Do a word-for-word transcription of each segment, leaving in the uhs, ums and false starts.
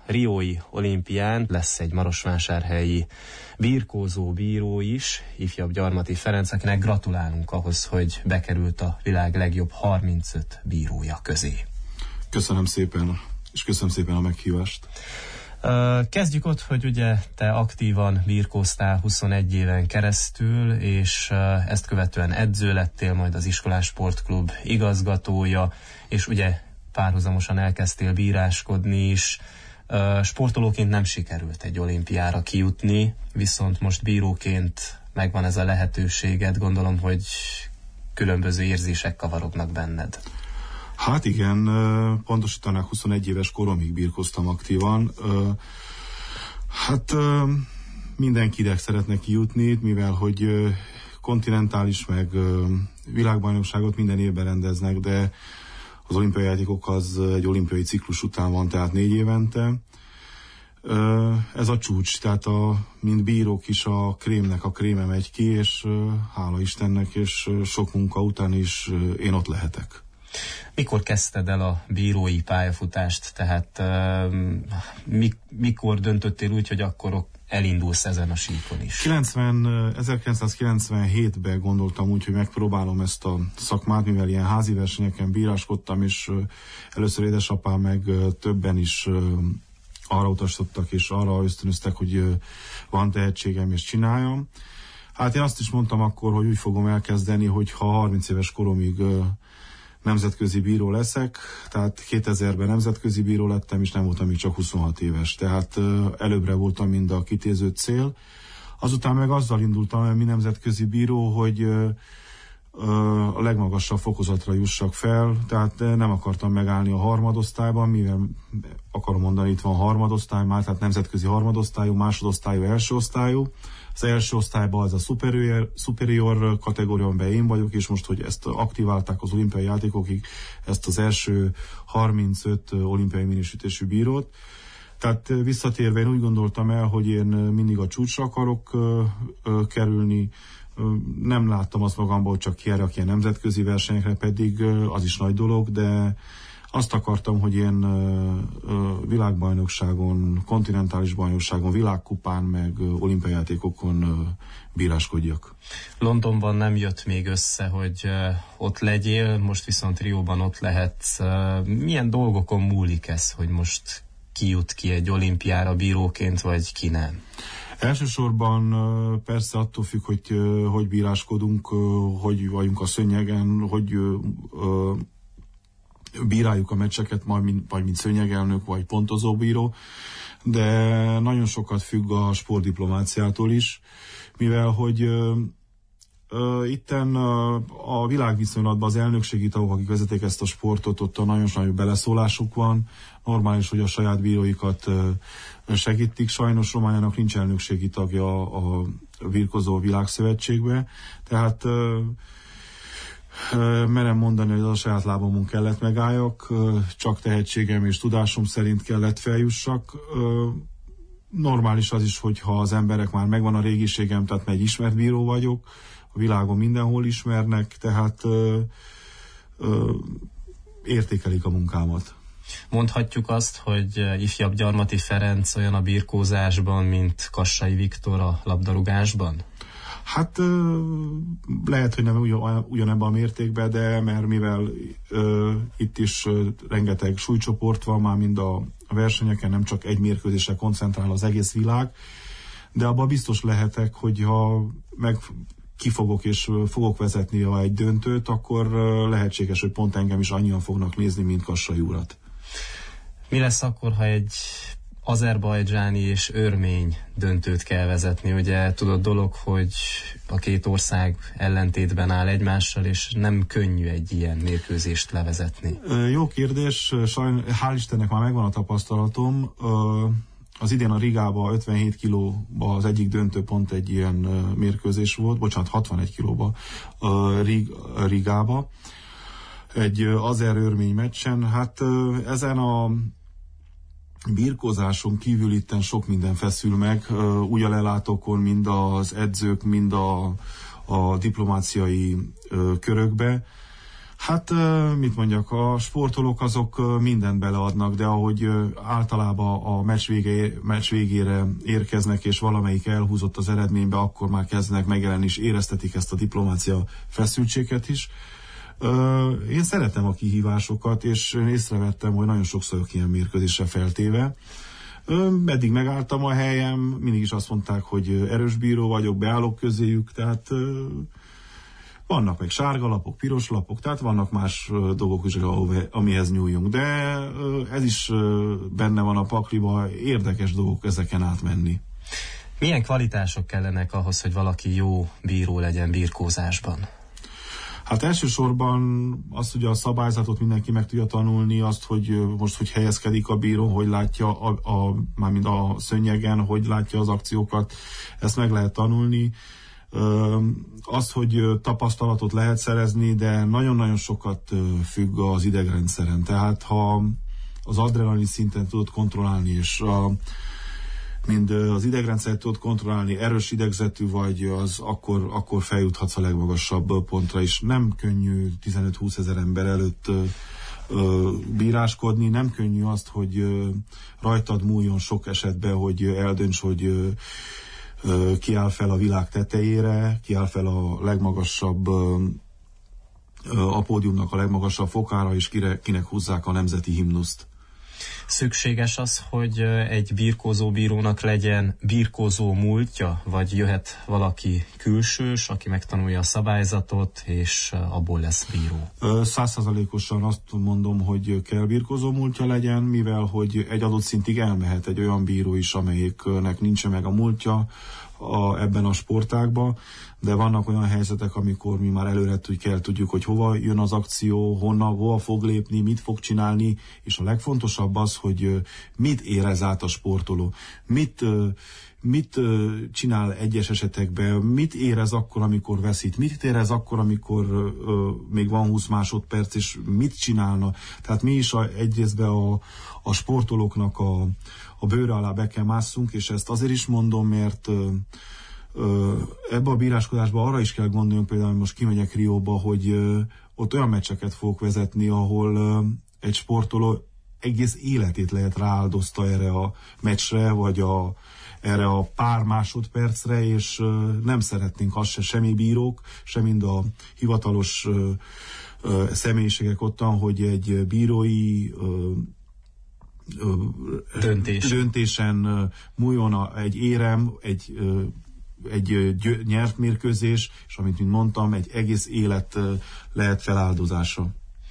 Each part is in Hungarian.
riói olimpián lesz egy marosvásárhelyi birkózó bíró is, ifjabb Gyarmati Ferenc, akinek gratulálunk ahhoz, hogy bekerült a világ legjobb harmincöt bírója közé. Köszönöm szépen, és köszönöm szépen a meghívást. Kezdjük ott, hogy ugye te aktívan birkóztál huszonegy éven keresztül, és ezt követően edző lettél, majd az Iskolás Sportklub igazgatója, és ugye párhuzamosan elkezdtél bíráskodni is. Sportolóként nem sikerült egy olimpiára kijutni, viszont most bíróként megvan ez a lehetőséged, gondolom, hogy különböző érzések kavarognak benned. Hát igen, pontosítanák huszonegy éves koromig birkóztam aktívan. Hát mindenkinek szeretne kijutni, mivel hogy kontinentális meg világbajnokságot minden évben rendeznek, de az olimpiai játékok az egy olimpiai ciklus után van, tehát négy évente. Ez a csúcs, tehát a, mint bírók is a krémnek a kréme megy ki, és hála Istennek, és sok munka után is én ott lehetek. Mikor kezdted el a bírói pályafutást? Tehát uh, mikor döntöttél úgy, hogy akkor elindulsz ezen a síkon is? ezerkilencszázkilencvenhétben gondoltam úgy, hogy megpróbálom ezt a szakmát, mivel ilyen házi versenyeken bíráskodtam, és először édesapám meg többen is arra utasítottak, és arra ösztönöztek, hogy van tehetségem, és csináljam. Hát én azt is mondtam akkor, hogy úgy fogom elkezdeni, hogy ha harminc éves koromig nemzetközi bíró leszek, tehát kétezerben nemzetközi bíró lettem, és nem voltam még csak huszonhat éves, tehát uh, előbbre voltam, mind a kitéző cél. Azután meg azzal indultam el, mi nemzetközi bíró, hogy uh, uh, a legmagasabb fokozatra jussak fel, tehát uh, nem akartam megállni a harmadosztályban, mivel akarom mondani, itt van harmadosztály már, tehát nemzetközi harmadosztályú, másodosztályú, első osztályú. Az első osztályban az a superior, superior kategóriában én vagyok, és most, hogy ezt aktiválták az olimpiai játékokig, ezt az első harmincöt olimpiai minősítésű bírót. Tehát visszatérve én úgy gondoltam el, hogy én mindig a csúcsra akarok ö, ö, kerülni. Nem láttam azt magamból, hogy csak kijárjak ilyen nemzetközi versenyekre, pedig az is nagy dolog, de azt akartam, hogy én ö, ö, világbajnokságon, kontinentális bajnokságon, világkupán, meg ö, olimpiai játékokon ö, bíráskodjak. Londonban nem jött még össze, hogy ö, ott legyél, most viszont Rióban ott lehetsz. Ö, milyen dolgokon múlik ez, hogy most ki jut ki egy olimpiára bíróként, vagy ki nem? Elsősorban ö, persze attól függ, hogy ö, hogy bíráskodunk, ö, hogy vagyunk a szőnyegen, hogy ö, ö, bíráljuk a meccseket, majd mint, vagy mint szőnyegelnök, vagy pontozóbíró, de nagyon sokat függ a sportdiplomáciától is, mivel hogy ö, ö, itten ö, a világviszonylatban az elnökségi tagok, akik vezetik ezt a sportot, ott a nagyon nagy beleszólásuk van, normális, hogy a saját bíróikat ö, segítik, sajnos Romániának nincs elnökségi tagja a birkózó világszövetségbe, tehát ö, merem mondani, hogy az a saját lábamon kellett megálljak, csak tehetségem és tudásom szerint kellett feljussak. Normális az is, hogyha az emberek már megvan a régiségem, tehát egy ismert bíró vagyok, a világon mindenhol ismernek, tehát ö, ö, értékelik a munkámat. Mondhatjuk azt, hogy ifjabb Gyarmati Ferenc olyan a birkózásban, mint Kassai Viktor a labdarúgásban? Hát lehet, hogy nem ugyan, ugyanebben a mértékben, de mert mivel ö, itt is ö, rengeteg súlycsoport van már mind a versenyeken, nem csak egy mérkőzésre koncentrál az egész világ, de abban biztos lehetek, hogyha meg kifogok és fogok vezetni a egy döntőt, akkor lehetséges, hogy pont engem is annyian fognak nézni, mint Kassai urat. Mi lesz akkor, ha egy azerbajdzsáni és örmény döntőt kell vezetni? Ugye tudod dolog, hogy a két ország ellentétben áll egymással, és nem könnyű egy ilyen mérkőzést levezetni. Jó kérdés, sajn, hál' Istennek már megvan a tapasztalatom. Az idén a Rigában ötvenhét kilóba az egyik döntő pont egy ilyen mérkőzés volt, bocsánat, hatvanegy kilóba Rig, Rigába. Egy azer-örmény meccsen. Hát ezen a birkózáson kívül itten sok minden feszül meg, úgy a lelátókon, mind az edzők, mind a, a diplomáciai körökbe. Hát mit mondjak, a sportolók azok mindent beleadnak, de ahogy általában a meccs, vége, meccs végére érkeznek, és valamelyik elhúzott az eredménybe, akkor már kezdenek megjelenni, és éreztetik ezt a diplomácia feszültséget is. Én szeretem a kihívásokat, és észrevettem, hogy nagyon sokszor ilyen mérkőzésre feltéve. Eddig megálltam a helyem, mindig is azt mondták, hogy erős bíró vagyok, beállok közéjük, tehát vannak meg sárga lapok, piros lapok, tehát vannak más dolgok is, amihez nyúljunk. De ez is benne van a pakliba, érdekes dolgok ezeken átmenni. Milyen kvalitások kellenek ahhoz, hogy valaki jó bíró legyen birkózásban? Hát elsősorban az, hogy a szabályzatot mindenki meg tudja tanulni, azt, hogy most, hogy helyezkedik a bíró, hogy látja, a, a, mármint a szőnyegen, hogy látja az akciókat, ezt meg lehet tanulni. Az, hogy tapasztalatot lehet szerezni, de nagyon-nagyon sokat függ az idegrendszeren. Tehát ha az adrenalin szinten tudod kontrollálni, és a, mind az idegrendszert tudod kontrollálni, erős idegzetű vagy, az akkor, akkor feljuthatsz a legmagasabb pontra is. Nem könnyű tizenöt-húsz ezer ember előtt ö, ö, bíráskodni, nem könnyű azt, hogy ö, rajtad múljon sok esetben, hogy eldönts, hogy ö, ö, kiáll fel a világ tetejére, kiáll fel a legmagasabb ö, a pódiumnak a legmagasabb fokára, és kire, kinek húzzák a nemzeti himnuszt. Szükséges az, hogy egy birkózó bírónak legyen birkózó múltja, vagy jöhet valaki külsős, aki megtanulja a szabályzatot, és abból lesz bíró? Százszázalékosan azt mondom, hogy kell birkózó múltja legyen, mivel hogy egy adott szintig elmehet egy olyan bíró is, amelyiknek nincsen meg a múltja a, ebben a sportágban, de vannak olyan helyzetek, amikor mi már előre kell tudjuk, hogy hova jön az akció, honnan, hova fog lépni, mit fog csinálni, és a legfontosabb az, hogy mit érez át a sportoló, mit, mit csinál egyes esetekben, mit érez akkor, amikor veszít, mit érez akkor, amikor uh, még van húsz másodperc, és mit csinálna. Tehát mi is a, egyrészben a, a sportolóknak a, a bőre alá be kell másszunk, és ezt azért is mondom, mert uh, ebbe a bíráskodásba arra is kell gondolni, például most kimegyek Rióba, hogy uh, ott olyan meccseket fogok vezetni, ahol uh, egy sportoló egész életét lehet rááldozta erre a meccsre, vagy a, erre a pár másodpercre, és uh, nem szeretnénk azt se semmi bírók, se mind a hivatalos uh, uh, személyiségek ottan, hogy egy bírói uh, uh, Döntés. döntésen uh, múljon a, egy érem, egy uh, egy gyö- nyert mérkőzés, és amit mint mondtam, egy egész élet uh, lehet feláldozása.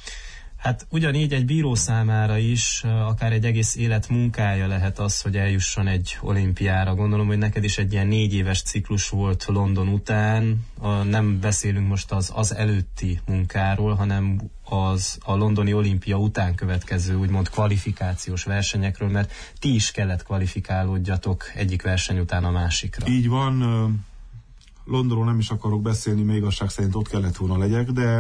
Hát ugyanígy egy bíró számára is akár egy egész élet munkája lehet az, hogy eljusson egy olimpiára. Gondolom, hogy neked is egy ilyen négy éves ciklus volt London után. A, nem beszélünk most az, az előtti munkáról, hanem az a londoni olimpia után következő úgymond kvalifikációs versenyekről, mert ti is kellett kvalifikálódjatok egyik verseny után a másikra. Így van. Londonról nem is akarok beszélni, mert igazság szerint ott kellett volna legyek, de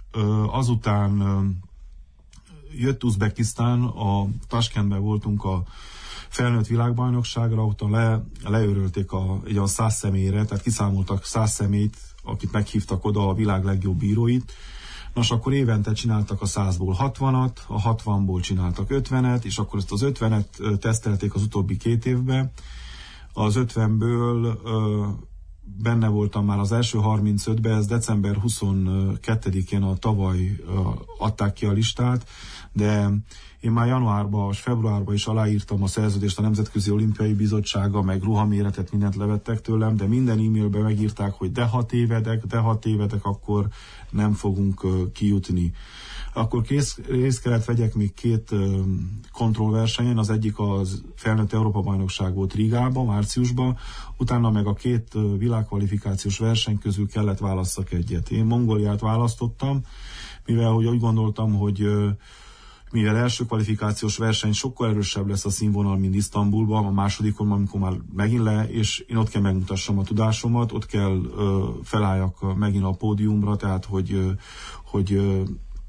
azután jött Uzbekisztán, a Taskentben voltunk a felnőtt világbajnokságra, ott le, leörölték a, egy olyan száz személyre, tehát kiszámoltak száz személyt, akit meghívtak oda, a világ legjobb bíróit. Nos, akkor évente csináltak a százból hatvanat, a hatvanból csináltak ötvenet, és akkor ezt az ötvenet tesztelték az utóbbi két évben. Az ötvenből ö, benne voltam már az első harmincötben, ez december huszonkettedikén a tavaly ö, adták ki a listát, de én már januárban és februárban is aláírtam a szerződést a Nemzetközi Olimpiai Bizottsága, meg ruhaméretet, mindent levettek tőlem, de minden e-mailben megírták, hogy de ha tévedek, de ha tévedek, akkor nem fogunk uh, kijutni. Akkor kész, részt kellett vegyek még két uh, kontrollversenyen, az egyik az felnőtt Európa-bajnokság volt Rigában, márciusban, utána meg a két uh, világkvalifikációs verseny közül kellett válasszak egyet. Én Mongóliát választottam, mivel hogy úgy gondoltam, hogy uh, mivel első kvalifikációs verseny sokkal erősebb lesz a színvonal, mint Isztambulban, a másodikon, amikor már megint le, és én ott kell megmutassam a tudásomat, ott kell ö, felálljak megint a pódiumra, tehát hogy, ö, hogy ö,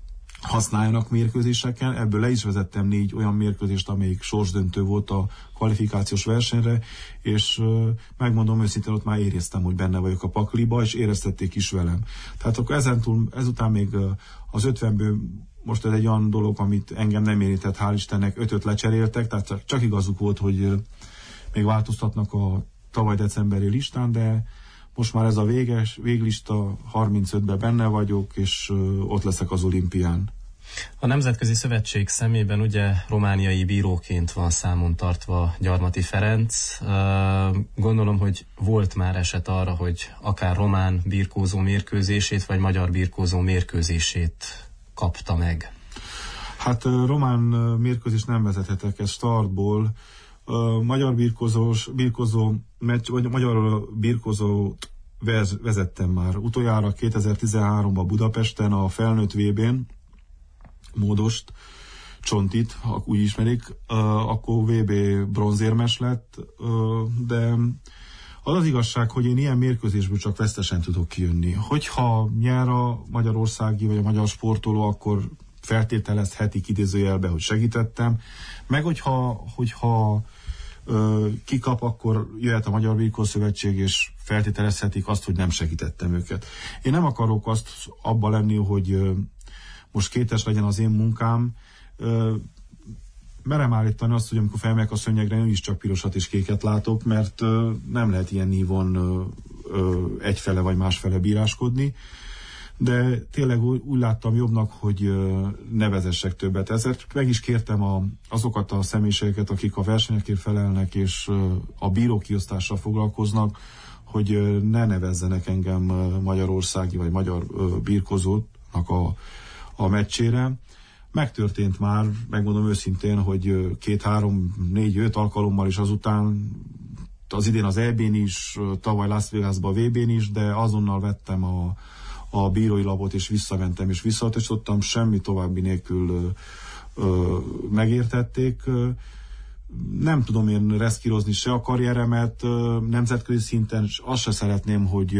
használjanak mérkőzéseken. Ebből le is vezettem négy olyan mérkőzést, amelyik sorsdöntő volt a kvalifikációs versenyre, és uh, megmondom őszintén, ott már éreztem, hogy benne vagyok a pakliba, és éreztették is velem. Tehát akkor ezentúl, ezután még uh, az ötvenből most ez egy olyan dolog, amit engem nem érintett, hál' Istennek, ötöt lecseréltek, tehát csak, csak igazuk volt, hogy uh, még változtatnak a tavaly decemberi listán, de most már ez a véges, véglista, harmincötben benne vagyok, és uh, ott leszek az olimpián. A Nemzetközi Szövetség szemében ugye romániai bíróként van számon tartva Gyarmati Ferenc. Gondolom, hogy volt már eset arra, hogy akár román birkózó mérkőzését, vagy magyar birkózó mérkőzését kapta meg. Hát román mérkőzést nem vezethetek, ez startból. Magyar birkózós, birkózó, meccs, vagy magyar birkózót vezettem már. Utoljára kétezer-tizenháromban Budapesten a felnőtt vé bén, Módost, Csontit, úgy ismerik, akkor vé bé bronzérmes lett, de az az igazság, hogy én ilyen mérkőzésből csak vesztesen tudok kijönni. Hogyha nyer a magyarországi vagy a magyar sportoló, akkor feltételezhetik idézőjelbe, hogy segítettem, meg hogyha, hogyha ö, kikap, akkor jöhet a Magyar Birkózó Szövetség, és feltételezhetik azt, hogy nem segítettem őket. Én nem akarok azt abba lenni, hogy ö, most kétes legyen az én munkám. Ö, merem állítani azt, hogy amikor felmegyek a szőnyegre, én is csak pirosat és kéket látok, mert ö, nem lehet ilyen nívon ö, ö, egyfele vagy másfele bíráskodni, de tényleg úgy, úgy láttam jobbnak, hogy ö, ne vezessek többet. Ezért meg is kértem a, azokat a személyiségeket, akik a versenyekért felelnek, és ö, a bírókiosztással foglalkoznak, hogy ö, ne nevezzenek engem ö, magyarországi vagy magyar ö, birkózónak a a meccsére. Megtörtént már, megmondom őszintén, hogy két-három, négy, öt alkalommal is azután, az idén az é bén is, tavaly Las Vegasban a vé bén is, de azonnal vettem a, a bírói labot, és visszamentem, és visszatosítottam, semmi további nélkül ö, ö, megértették. Nem tudom én reszkírozni se a karrieremet nemzetközi szinten, és azt se szeretném, hogy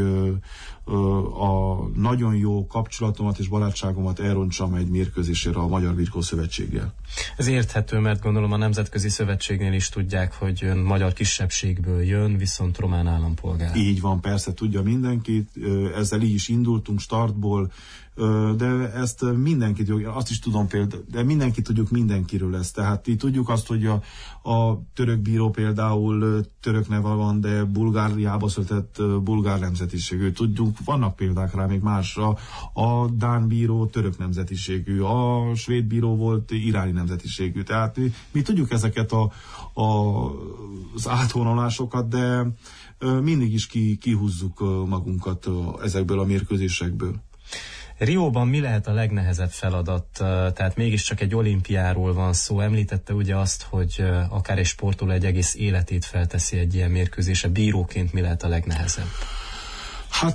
a nagyon jó kapcsolatomat és barátságomat elrontsam egy mérkőzésére a Magyar Birkózó Szövetséggel. Ez érthető, mert gondolom a Nemzetközi Szövetségnél is tudják, hogy ön magyar kisebbségből jön, viszont román állampolgár. Így van, persze, tudja mindenki, ezzel így is indultunk startból, de ezt mindenki tudjuk, azt is tudom például, de mindenki tudjuk mindenkiről ezt. Tehát így tudjuk azt, hogy a, a török bíró például török neve van, de Bulgáriába született bulgár nemzetiségű. Tudjuk, vannak példák rá még másra. A dán bíró török nemzetiségű, a svéd bíró volt iráni nemzetiségű. Tehát mi, mi tudjuk ezeket a, a, az átvonulásokat, de mindig is ki, kihúzzuk magunkat ezekből a mérkőzésekből. Rióban mi lehet a legnehezebb feladat? Tehát mégiscsak egy olimpiáról van szó. Említette ugye azt, hogy akár egy sportoló egy egész életét felteszi egy ilyen mérkőzésre. Bíróként mi lehet a legnehezebb? Hát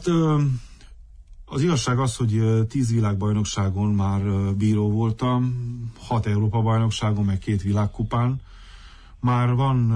az igazság az, hogy tíz világbajnokságon már bíró voltam, hat Európa-bajnokságon, meg két világkupán. Már van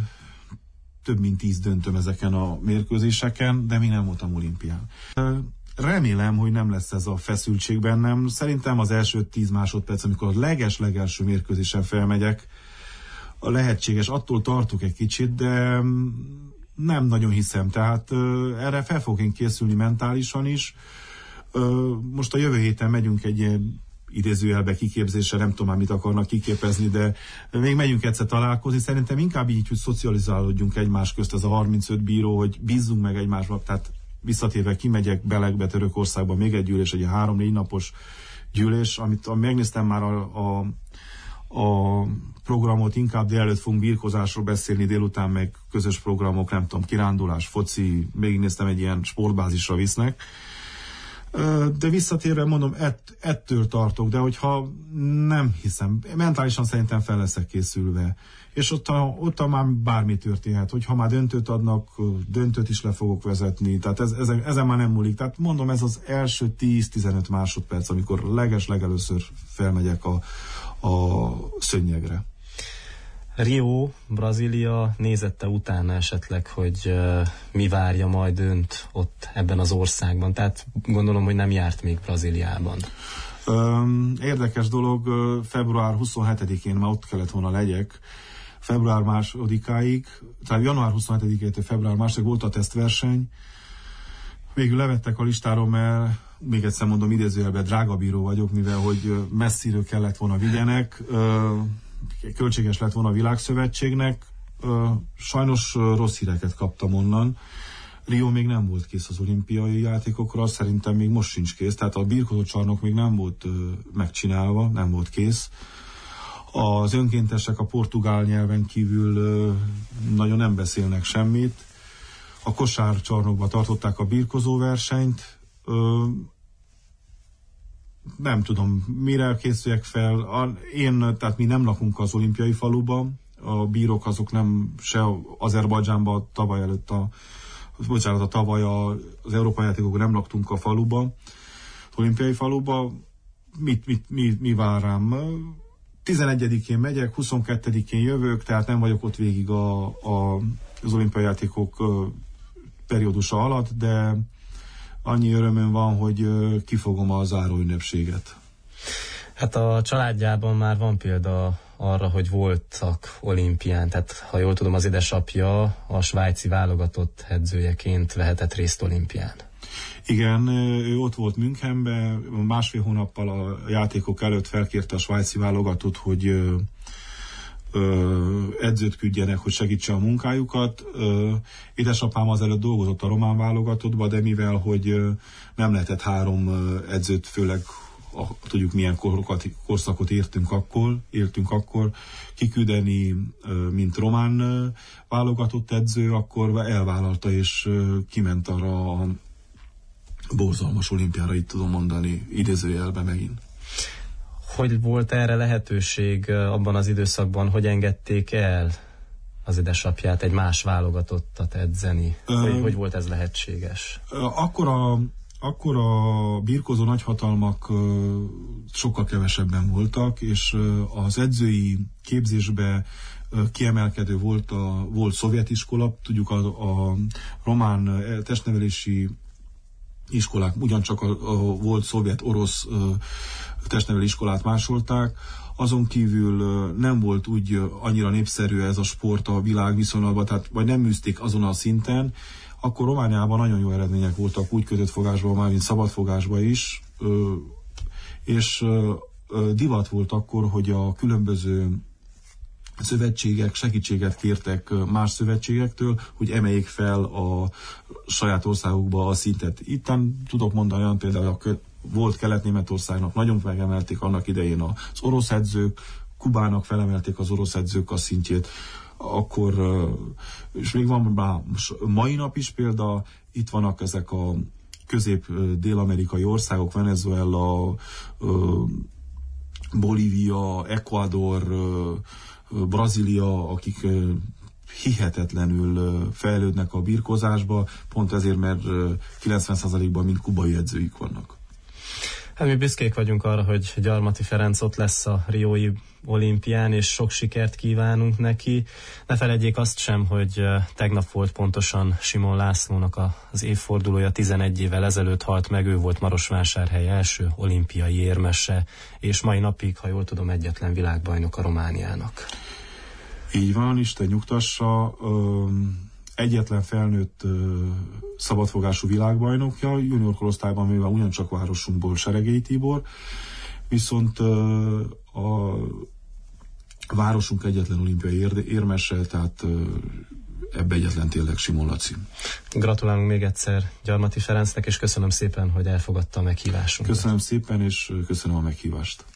több mint tíz döntöm ezeken a mérkőzéseken, de még nem voltam olimpián. Remélem, hogy nem lesz ez a feszültség bennem. Szerintem az első tíz másodperc, amikor a leges-legelső mérkőzésen felmegyek, a lehetséges, attól tartok egy kicsit, de nem nagyon hiszem. Tehát uh, erre fel fogok én készülni mentálisan is. Uh, most a jövő héten megyünk egy ilyen idézőjelbe kiképzésre, nem tudom már mit akarnak kiképezni, de még megyünk egyszer találkozni. Szerintem inkább így, hogy szocializálódjunk egymás közt, ez a harmincöt bíró, hogy bízzunk meg egymásba. Tehát visszatérve kimegyek Belegbe, Törökországba, még egy gyűlés, egy három-négy napos gyűlés, amit a, megnéztem már a, a, a programot, inkább délelőtt fogunk birkózásról beszélni, délután meg közös programok, nem tudom, kirándulás, foci, végignéztem, egy ilyen sportbázisra visznek. De visszatérve mondom, ett, ettől tartok, de hogyha nem hiszem, mentálisan szerintem fel leszek készülve. És ott, a, ott a már bármi történhet, hogyha már döntőt adnak, döntőt is le fogok vezetni, tehát ez, ezen, ezen már nem múlik. Tehát mondom, ez az első tíz-tizenöt másodperc, amikor leges-legelőször felmegyek a, a szőnyegre. Rio, Brazília nézette utána esetleg, hogy uh, mi várja majd önt ott ebben az országban? Tehát gondolom, hogy nem járt még Brazíliában. Érdekes dolog, február huszonhetedikén már ott kellett volna legyek, február másodikáig, tehát január huszonhetedikétől február másodikáig volt a tesztverseny, végül levettek a listáról, mert még egyszer mondom, idézőjelben drága bíró vagyok, mivel hogy messziről kellett volna vigyenek, költséges lett volna a világszövetségnek, sajnos rossz híreket kaptam onnan. Rio még nem volt kész az olimpiai játékokra, szerintem még most sincs kész, tehát a birkózócsarnok még nem volt megcsinálva, nem volt kész. Az önkéntesek a portugál nyelven kívül nagyon nem beszélnek semmit. A kosárcsarnokban tartották a birkozóversenyt. Nem tudom, mire készüljek fel. Én, tehát mi nem lakunk az olimpiai faluban. A bírók azok nem se Azerbajdzsánban tavaly előtt a bocsánat, a tavaly a, az európai játékokon nem laktunk a faluba, az olimpiai faluba. Mit, mit, mi, mi vár rám? tizenegyedikén megyek, huszonkettedikén jövök, tehát nem vagyok ott végig a, a, az olimpiai játékok periódusa alatt, de annyi örömöm van, hogy kifogom a záróünnepséget. Hát a családjában már van példa arra, hogy voltak olimpián, tehát ha jól tudom, az édesapja a svájci válogatott edzőjeként vehetett részt olimpián. Igen, ő ott volt Münchenben, másfél hónappal a játékok előtt felkérte a svájci válogatót, hogy ö, ö, edzőt küldjenek, hogy segítse a munkájukat. Ö, édesapám azelőtt dolgozott a román válogatottban, de mivel, hogy ö, nem lehetett három edzőt, főleg a, tudjuk milyen korokat, korszakot értünk akkor, éltünk akkor, kiküldeni, mint román válogatott edző, akkor elvállalta és kiment arra a borzalmas olimpiára, itt tudom mondani, idézőjelben megint. Hogy volt erre lehetőség abban az időszakban, hogy engedték el az édesapját egy más válogatottat edzeni? Hogy, uh, hogy volt ez lehetséges? Akkor a Akkor a birkózó nagyhatalmak sokkal kevesebben voltak, és az edzői képzésbe kiemelkedő volt a volt szovjet iskola, tudjuk a, a román testnevelési iskolák ugyancsak a, a volt szovjet-orosz testnevelő iskolát másolták, azon kívül nem volt úgy annyira népszerű ez a sport a világ viszonylatban, tehát vagy nem űzték azon a szinten. Akkor Romániában nagyon jó eredmények voltak, úgy kötött fogásban már, mint szabadfogásban is, és divat volt akkor, hogy a különböző szövetségek segítséget kértek más szövetségektől, hogy emeljék fel a saját országukba a szintet. Itten tudok mondani olyan például, a volt Kelet-Németországnak nagyon megemelték annak idején az orosz edzők, Kubának felemelték az orosz edzők a szintjét, akkor, és még van már mai nap is példa, itt vannak ezek a közép-dél-amerikai országok, Venezuela, Bolívia, Ecuador, Brazília, akik hihetetlenül fejlődnek a birkózásba, pont ezért, mert kilencven százalékban mind kubai edzőik vannak. Hát mi büszkék vagyunk arra, hogy Gyarmati Ferenc ott lesz a riói olimpián, és sok sikert kívánunk neki. Ne feledjék azt sem, hogy tegnap volt pontosan Simon Lászlónak az évfordulója, tizenegy évvel ezelőtt halt meg, ő volt Marosvásárhely első olimpiai érmese, és mai napig, ha jól tudom, egyetlen világbajnok a Romániának. Így van, Isten nyugtassa. Egyetlen felnőtt szabadfogású világbajnokja, junior korosztályban mivel ugyancsak városunkból Seregélyi Tibor, viszont a városunk egyetlen olimpiai érmese, tehát ebbe egyetlen tényleg Simon Laci. Gratulálunk még egyszer Gyarmati Ferencnek, és köszönöm szépen, hogy elfogadta a meghívásunkat. Köszönöm szépen, és köszönöm a meghívást.